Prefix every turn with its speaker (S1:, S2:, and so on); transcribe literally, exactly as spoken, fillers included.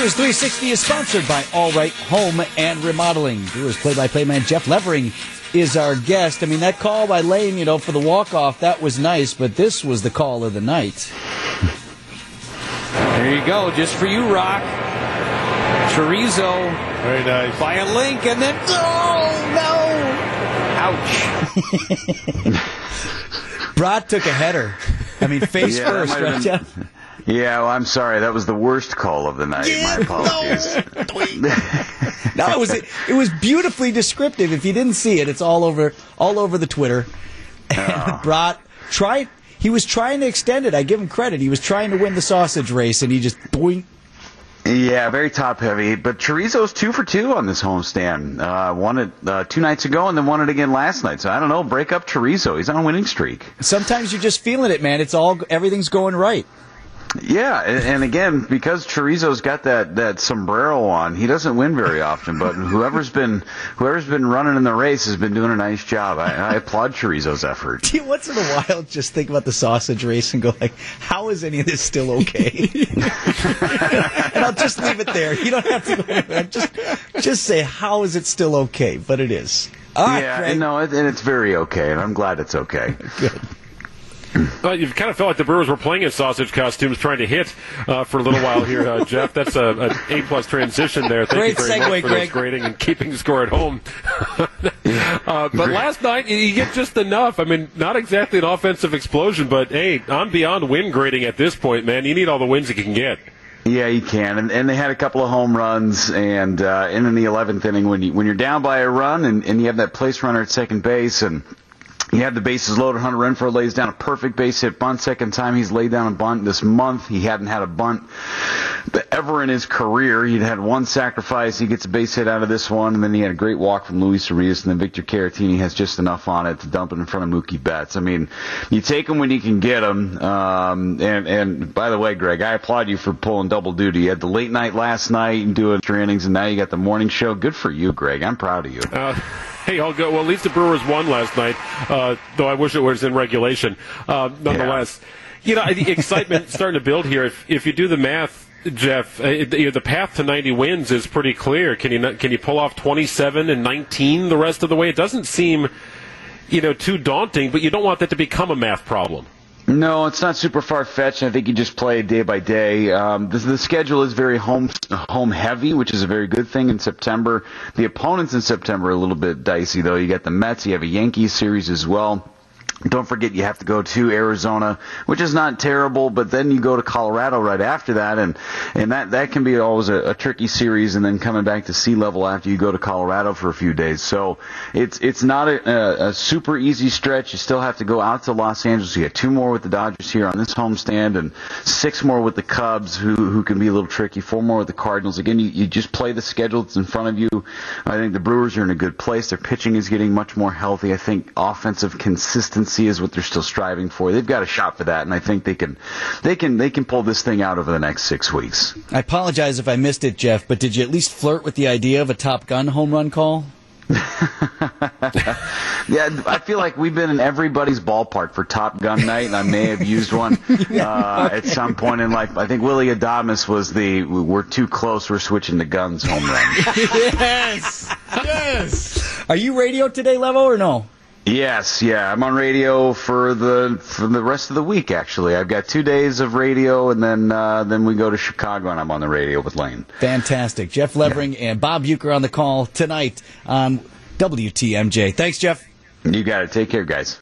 S1: Brewers three sixty is sponsored by All Right Home and Remodeling. Brewers play-by-play man Jeff Levering is our guest. I mean, that call by Lane, you know, for the walk-off, that was nice, but this was the call of the night.
S2: There you go, just for you, Rock. Chorizo.
S3: Very nice.
S2: By a link, and then, oh, no! Ouch.
S1: Brad took a header. I mean, face
S4: yeah,
S1: first, right, Jeff?
S4: Yeah, well, I'm sorry. That was the worst call of the night.
S1: Yeah,
S4: My apologies.
S1: No, it was it was beautifully descriptive. If you didn't see it, it's all over all over the Twitter. And
S4: Oh.
S1: Brad tried. He was trying to extend it. I give him credit. He was trying to win the sausage race, and he just boing.
S4: Yeah, very top heavy. But Chorizo's two for two on this homestand. Uh, won it uh, two nights ago and then won it again last night. So I don't know. Break up Chorizo. He's on a winning streak.
S1: Sometimes you're just feeling it, man. It's all everything's going right.
S4: Yeah, and, and again, because Chorizo's got that, that sombrero on, he doesn't win very often. But whoever's been whoever's been running in the race has been doing a nice job. I, I applaud Chorizo's effort.
S1: Do you once in a while just think about the sausage race and go like, how is any of this still okay? And I'll just leave it there. You don't have to go anywhere. Just, just say, how is it still okay? But it is. All right,
S4: yeah,
S1: Craig.
S4: and no, it, and it's very okay, and I'm glad it's okay.
S1: Good.
S3: But you kind of felt like the Brewers were playing in sausage costumes, trying to hit uh, for a little while here, uh, Jeff. That's a, an A-plus transition there. Thank
S1: Great
S3: you very
S1: segue,
S3: much for
S1: Greg.
S3: this grading and keeping the score at home. uh, but last night, you get just enough. I mean, not exactly an offensive explosion, but, hey, I'm beyond win grading at this point, man. You need all the wins you can get.
S4: Yeah, you can, and, and they had a couple of home runs, and uh, and in the eleventh inning, when you when you're down by a run, and, and you have that place runner at second base, and you have the bases loaded, Hunter Renfroe lays down a perfect base hit bunt. Second time he's laid down a bunt this month. He hadn't had a bunt ever in his career. He'd had one sacrifice. He gets a base hit out of this one, and then he had a great walk from Luis Arias, and then Victor Caratini has just enough on it to dump it in front of Mookie Betts. I mean, you take them when you can get them. Um, and, and by the way, Greg, I applaud you for pulling double duty. You had the late night last night and doing extra innings, and now you got the morning show. Good for you, Greg. I'm proud of you.
S3: Uh, Hey, I'll go. Well, at least the Brewers won last night, uh, though I wish it was in regulation. Uh, nonetheless, yeah. you know, the excitement starting to build here. If, if you do the math, Jeff, uh, you know, the path to ninety wins is pretty clear. Can you not, can you pull off twenty-seven and nineteen the rest of the way? It doesn't seem, you know, too daunting, but you don't want that to become a math problem.
S4: No, it's not super far-fetched. I think you just play day by day. Um, the, the schedule is very home home heavy, which is a very good thing in September. The opponents in September are a little bit dicey, though. You got the Mets. You have a Yankees series as well. Don't forget you have to go to Arizona, which is not terrible, but then you go to Colorado right after that, and and that, that can be always a, a tricky series, and then coming back to sea level after you go to Colorado for a few days. So it's it's not a, a, a super easy stretch. You still have to go out to Los Angeles. You get two more with the Dodgers here on this homestand, and six more with the Cubs, who who can be a little tricky, four more with the Cardinals. Again, you, you just play the schedule that's in front of you. I think the Brewers are in a good place. Their pitching is getting much more healthy. I think offensive consistency is what they're still striving for. They've got a shot for that, and I think they can, they can, they can pull this thing out over the next six weeks.
S1: I apologize if I missed it, Jeff, but did you at least flirt with the idea of a Top Gun home run call?
S4: Yeah, I feel like we've been in everybody's ballpark for Top Gun night, and I may have used one uh, at some point in life. I think Willie Adames was the "we're too close, we're switching to guns" home run.
S1: Yes, yes. Are you radio today, Levo, or no?
S4: Yes, yeah, I'm on radio for the for the rest of the week. Actually, I've got two days of radio, and then uh, then we go to Chicago, and I'm on the radio with Lane.
S1: Fantastic, Jeff Levering yeah. and Bob Uecker on the call tonight on W T M J. Thanks, Jeff.
S4: You got it. Take care, guys.